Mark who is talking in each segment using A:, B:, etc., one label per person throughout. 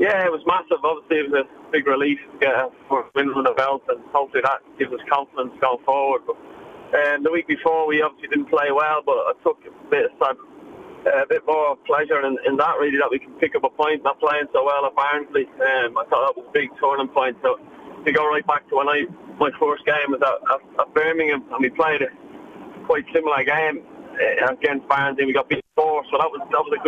A: Yeah, it was massive. Obviously, it was a big relief to get a win on the belt, and hopefully that gives us confidence going forward. But the week before, we obviously didn't play well, but I took a bit more pleasure in that, really, that we can pick up a point, not playing so well at Barnsley. I thought that was a big turning point. So to go right back to when my first game was at Birmingham, and we played a quite similar game against Barnsley. We got beat 4, so that was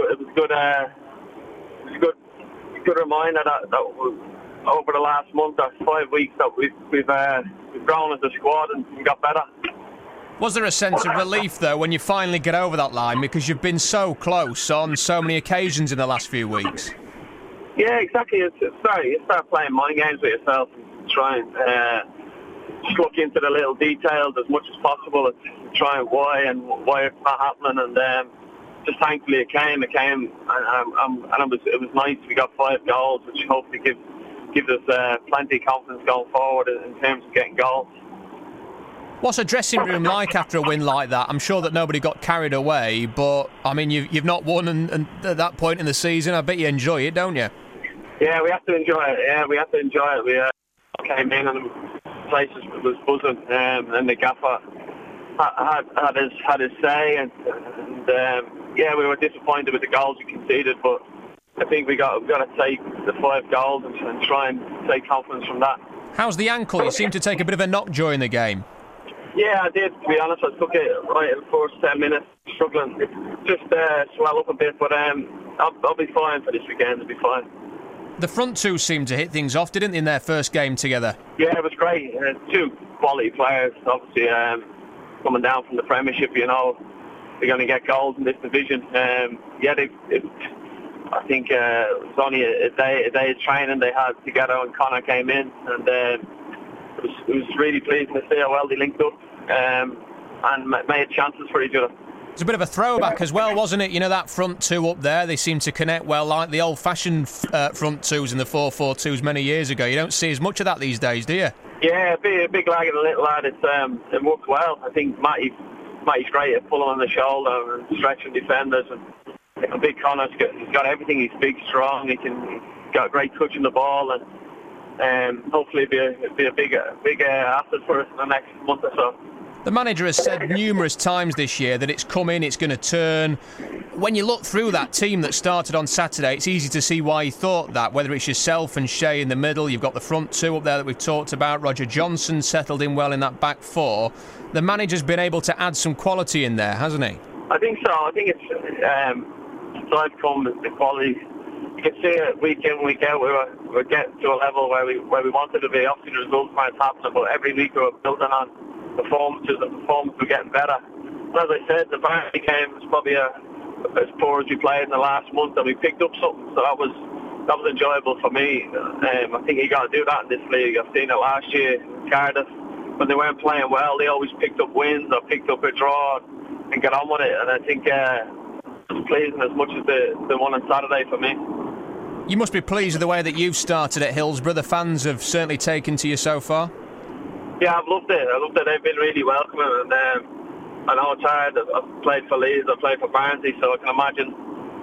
A: a good reminder that over the last month or 5 weeks that we've grown as a squad and got better.
B: Was there a sense of relief though when you finally get over that line, because you've been so close on so many occasions in the last few weeks?
A: Yeah, exactly. You start playing mind games with yourself and try and just look into the little details as much as possible and try and why it's not happening. And just thankfully it came, and it was nice. We got 5 goals, which hopefully gives us plenty of confidence going forward in terms of getting goals.
B: What's a dressing room like after a win like that? I'm sure that nobody got carried away, but I mean, you've not won, and at that point in the season, I bet you enjoy it, don't you?
A: Yeah, we have to enjoy it. We came in and the place was buzzing, and the gaffer had his say, and we were disappointed with the goals we conceded, but I think we got to take the 5 goals and try and take confidence from that.
B: How's the ankle? You seem to take a bit of a knock during the game.
A: Yeah, I did, to be honest. I took it right in the first 10 minutes, struggling. It just swell up a bit, but I'll be fine for this weekend. I'll be fine.
B: The front two seemed to hit things off, didn't they, in their first game together?
A: Yeah, it was great. 2 quality players, obviously, coming down from the Premiership, they're going to get goals in this division. I think it was only a day of training they had together when Connor came in, and it was really pleasing to see how well they linked up and made chances for each other.
B: It's a bit of a throwback as well, wasn't it? You know, that front two up there, they seem to connect well, like the old-fashioned front twos in the 4-4-2s many years ago. You don't see as much of that these days, do you?
A: Yeah, a big lad and a little lad. It worked well. I think Matty's great at pulling on the shoulder and stretching defenders. And Big Connor's got everything. He's big, strong. He's got a great touch on the ball, and hopefully be a big asset for us in the next month or so.
B: The manager has said numerous times this year that it's coming, it's going to turn. When you look through that team that started on Saturday, it's easy to see why he thought that, whether it's yourself and Shea in the middle. You've got the front two up there that we've talked about. Roger Johnson settled in well in that back 4. The manager's been able to add some quality in there, hasn't he?
A: I think so. I think it's time come the quality. You can see it week in, week out. We're getting to a level where we wanted to be. Obviously, the results aren't happening, but every week we're building on performances, and performances were getting better. And as I said, the Barnsley game was probably as poor as we played in the last month, and we picked up something, so that was enjoyable for me. I think you got to do that in this league. I've seen it last year in Cardiff. When they weren't playing well, they always picked up wins or picked up a draw and got on with it, and I think it was pleasing as much as the one on Saturday for me.
B: You must be pleased with the way that you've started at Hillsborough. The fans have certainly taken to you so far.
A: Yeah, I've loved it. They've been really welcoming, and I know it's hard. I've played for Leeds, I've played for Barnsley, so I can imagine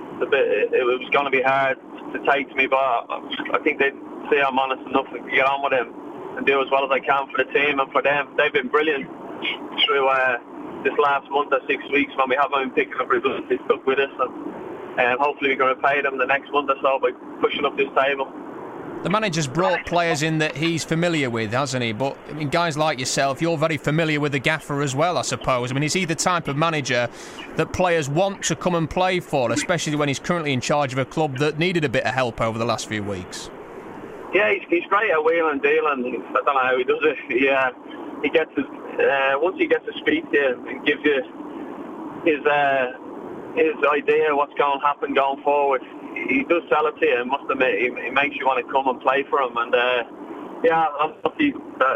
A: it was going to be hard to take to me, but I think they see I'm honest enough to get on with them and do as well as I can for the team and for them. They've been brilliant through this last month or 6 weeks when we haven't been picking up results. They stuck with us, and hopefully we're going to pay them the next month or so by pushing up this table.
B: The manager's brought players in that he's familiar with, hasn't he? But I mean, guys like yourself, you're very familiar with the gaffer as well, I suppose. I mean, is he the type of manager that players want to come and play for, especially when he's currently in charge of a club that needed a bit of help over the last few weeks?
A: Yeah, he's great at wheeling and dealing. I don't know how he does it. He gets once he gets to speak to you and gives you his idea of what's going to happen going forward. He does sell it to you, I must admit. He makes you want to come and play for him. And I'm lucky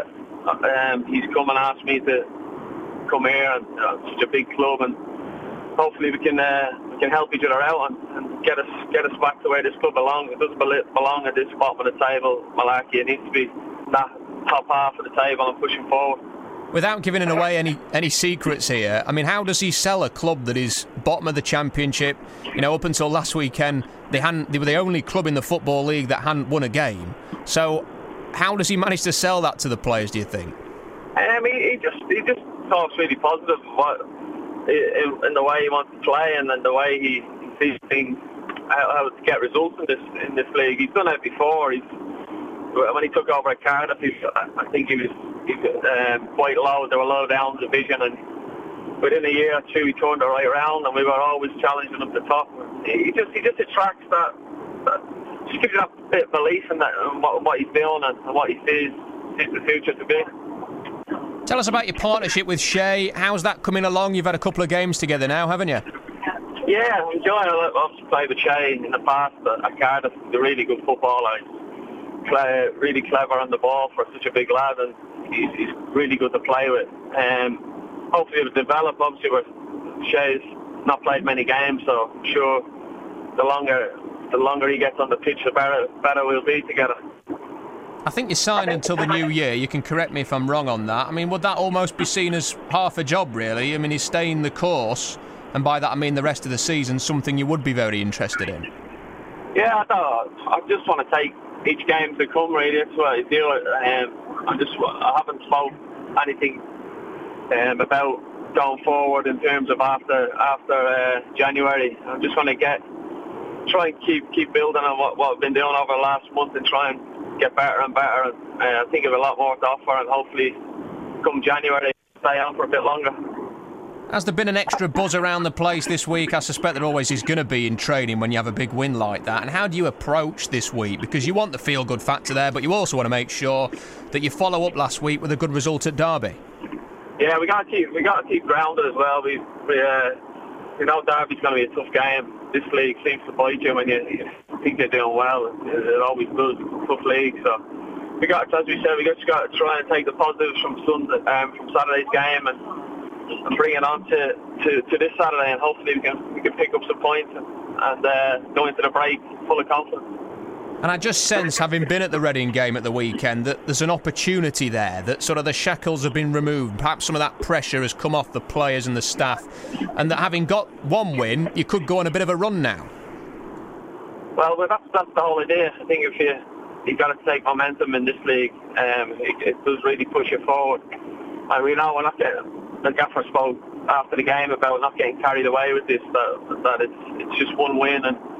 A: that he's come and asked me to come here, and such a big club, and hopefully we can help each other out and get us back to where this club belongs. It doesn't belong at this bottom of the table, Malarkey. It needs to be that top half of the table and pushing forward.
B: Without giving away any secrets here, I mean, how does he sell a club that is bottom of the Championship? You know, up until last weekend, they were the only club in the Football League that hadn't won a game. So, how does he manage to sell that to the players, do you think?
A: He just talks really positive in the way he wants to play and then the way he sees things, how to get results in this league. He's done it before. When he took over at Cardiff, I think he was quite low. They were low down the division, and within a year or two, he turned it right around, and we were always challenging him to the top. He just attracts that just gives you that bit of belief in that and what he's doing and what he sees the future to be.
B: Tell us about your partnership with Shay. How's that coming along? You've had a couple of games together now, haven't you?
A: Yeah, I'm enjoying it. I've played with Shay in the past at Cardiff. He's a really good footballer. Really clever on the ball for such a big lad, and he's really good to play with. Hopefully it'll develop. Obviously, Shay's not played many games, so I'm sure the longer he gets on the pitch, the better we'll be together.
B: I think you're signed until the new year. You can correct me if I'm wrong on that. I mean, would that almost be seen as half a job, really? I mean, he's staying the course, and by that I mean the rest of the season, something you would be very interested in.
A: Yeah, I just want to take each game to come, really. That's what I do. I haven't spoke anything about going forward in terms of after January. I'm just going to try and keep building on what I've been doing over the last month and try and get better and better. And I think I have a lot more to offer, and hopefully come January stay on for a bit longer.
B: Has there been an extra buzz around the place this week? I suspect there always is going to be in training when you have a big win like that. And how do you approach this week? Because you want the feel-good factor there, but you also want to make sure that you follow up last week with a good result at Derby. Yeah, we got to keep grounded as well. We know Derby's going to be a tough game. This league seems to bite you when you think you're doing well. It always does. It's a tough league, so we got, as we said, we just got to try and take the positives from Saturday's game and bring it on to this Saturday, and hopefully we can pick up some points and go into the break full of confidence. And I just sense, having been at the Reading game at the weekend, that there's an opportunity there, that sort of the shackles have been removed. Perhaps some of that pressure has come off the players and the staff, and that having got one win, you could go on a bit of a run now. Well, that's the whole idea. I think if you've got to take momentum in this league, it does really push you forward. And we know we're not getting. The gaffer spoke after the game about not getting carried away with this, that it's just one win,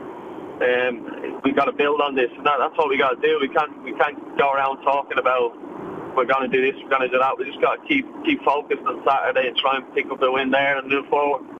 B: and we've got to build on this, and that's what we got to do. We can't go around talking about we're going to do this, we're going to do that. We just got to keep focused on Saturday and try and pick up the win there and move forward.